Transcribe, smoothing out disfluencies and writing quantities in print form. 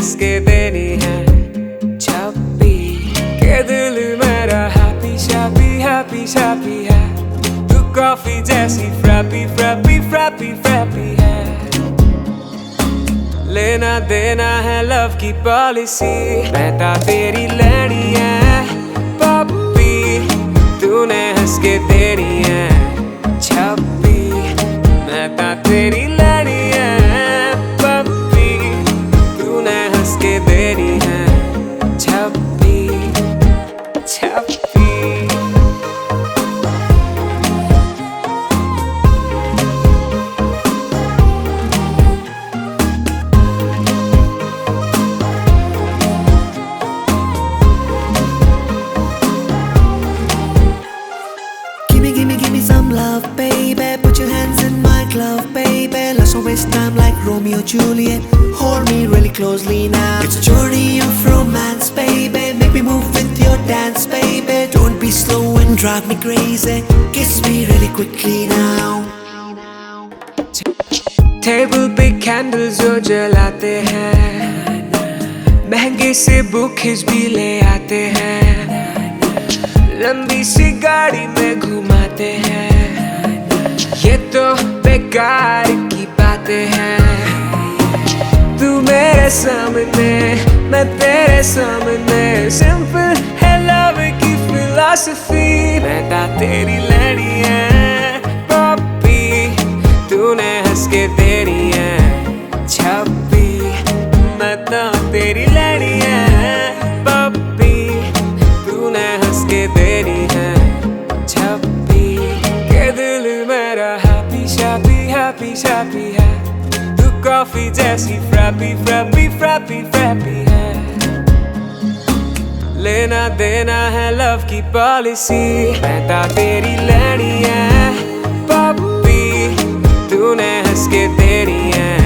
हंस के देनी है छप्पी के दिल मेरा हैप्पी शैप्पी हैप्पी शैप्पी है। तू कॉफी जैसी फ्रैपी फ्रैपी फ्रैपी फ्रैपी है। लेना देना है लव की पॉलिसी, मैं ता तेरी लड़ी है पप्पी, तूने हंस के देनी है छप्पी। मैं ता तेरी लड़ी है पप्पी, तूने हंस के देनी है छप्पी छप्पी। Give me some love, baby. Put your hands in my glove, baby. Let's not waste time like Romeo Juliet. Hold me really closely now. It's a journey of romance, baby. Make me move with your dance, baby. Don't be slow and drive me crazy. Kiss me really quickly now. Table पे candles जो जलाते हैं, महंगे से bouquets भी ले आते हैं, लंबी सी गाड़ी में घुमाते हैं। ये तो बेकार की बातें हैं। तू मेरे सामने मैं तेरे सामने, सिंपल है लव की फिलॉसफी। मैं ता तेरी लड़ी है पप्पी, तूने हंस के देनी है छप्पी। मैं ता तेरी लड़ी है पप्पी, तूने हंस के देनी है छप्पी के दिल मेरा हैप्पी शैप्पी हैप्पी शैप्पी है। तू कॉफी जैसी फ्रैपी फ्रैपी फ्रैपी फ्रैपी है। लेना देना है लव की पॉलिसी, मैं ता तेरी लड़ी है पप्पी, तूने हंस के देनी है